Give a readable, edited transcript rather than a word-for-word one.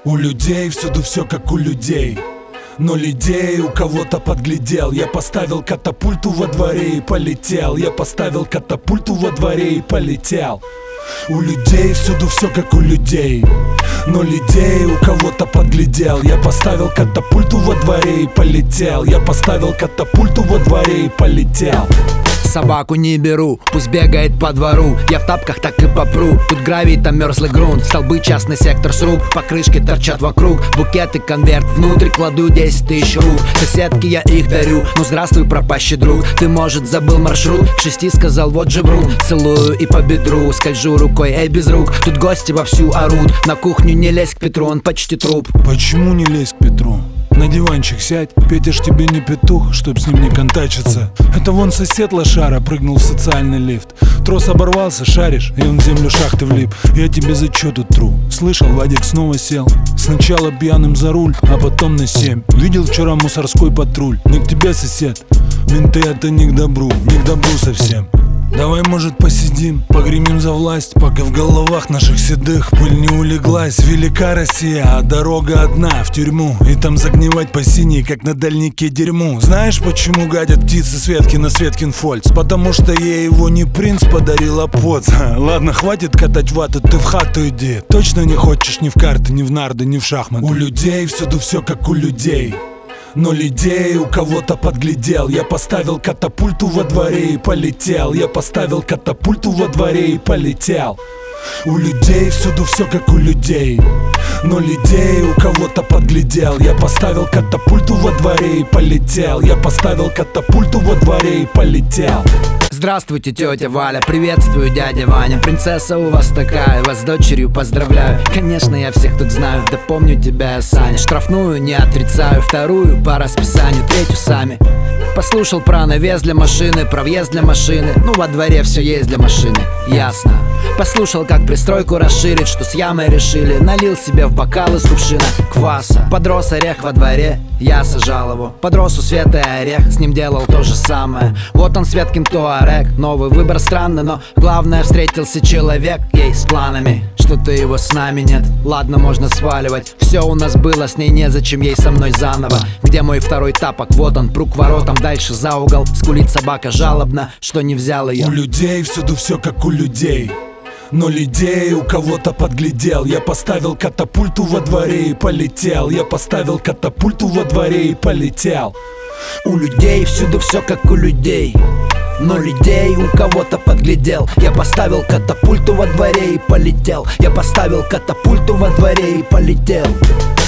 У людей всюду все как у людей, но людей у кого-то подглядел. Я поставил катапульту во дворе и полетел. Я поставил катапульту во дворе и полетел. У людей всюду все как у людей, но людей у кого-то подглядел. Я поставил катапульту во дворе и полетел. Я поставил катапульту во дворе и полетел. Собаку не беру, пусть бегает по двору. Я в тапках так и попру. Тут гравий, там мерзлый грунт. Столбы, частный сектор сруб. Покрышки торчат вокруг. Букеты, конверт, внутрь кладу 10 тысяч рук. Соседки я их дарю. Ну здравствуй, пропащий друг. Ты, может, забыл маршрут? К 6 сказал, вот же врун. Целую и по бедру. Скольжу рукой, эй, без рук. Тут гости вовсю орут. На кухню не лезь к Петру, он почти труп. Почему не лезь к Петру? На диванчик сядь, Петя ж тебе не петух, чтоб с ним не контачиться. Это вон сосед лошара прыгнул в социальный лифт. Трос оборвался, шаришь, и он в землю шахты влип. Я тебе зачет утру. Слышал, Вадик снова сел. Сначала пьяным за руль, а потом на 7. Видел вчера мусорской патруль. Не к тебе, сосед. Менты это не к добру совсем. Давай, может, посидим, погремим за власть, пока в головах наших седых пыль не улеглась. Велика Россия, а дорога одна в тюрьму, и там загнивать по синей, как на дальнике дерьму. Знаешь, почему гадят птицы Светки на Светкин фольц? Потому что ей его не принц подарил, а поц. Ладно, хватит катать вату, ты в хату иди. Точно не хочешь ни в карты, ни в нарды, ни в шахматы? У людей всюду все как у людей, но людей у кого-то подглядел. Я поставил катапульту во дворе и полетел. Я поставил катапульту во дворе и полетел. У людей всюду все как у людей, но людей у кого-то подглядел. Я поставил катапульту во дворе и полетел. Я поставил катапульту во дворе и полетел. Здравствуйте, тетя Валя, приветствую, дядя Ваня. Принцесса у вас такая, вас с дочерью поздравляю. Конечно, я всех тут знаю, да помню тебя я, Саня. Штрафную не отрицаю, вторую по расписанию, третью сами. Послушал про навес для машины, про въезд для машины. Ну, во дворе все есть для машины, ясно. Послушал, как пристройку расширить, что с ямой решили. Налил себе в бокал из кувшина кваса. Подрос орех во дворе, я сажал его. Подрос у Светы орех, с ним делал то же самое. Вот он, Светкин Туарек, новый выбор странный, но главное, встретился человек ей с планами. Что-то его с нами нет, ладно, можно сваливать. Все у нас было, с ней незачем ей со мной заново. Где мой второй тапок? Вот он, прук воротам, дальше за угол. Скулит собака жалобно, что не взял ее. У людей всюду все как у людей, но людей у кого-то подглядел. Я поставил катапульту во дворе и полетел. Я поставил катапульту во дворе и полетел. У людей всюду все как у людей, но людей у кого-то подглядел. Я поставил катапульту во дворе и полетел. Я поставил катапульту во дворе и полетел.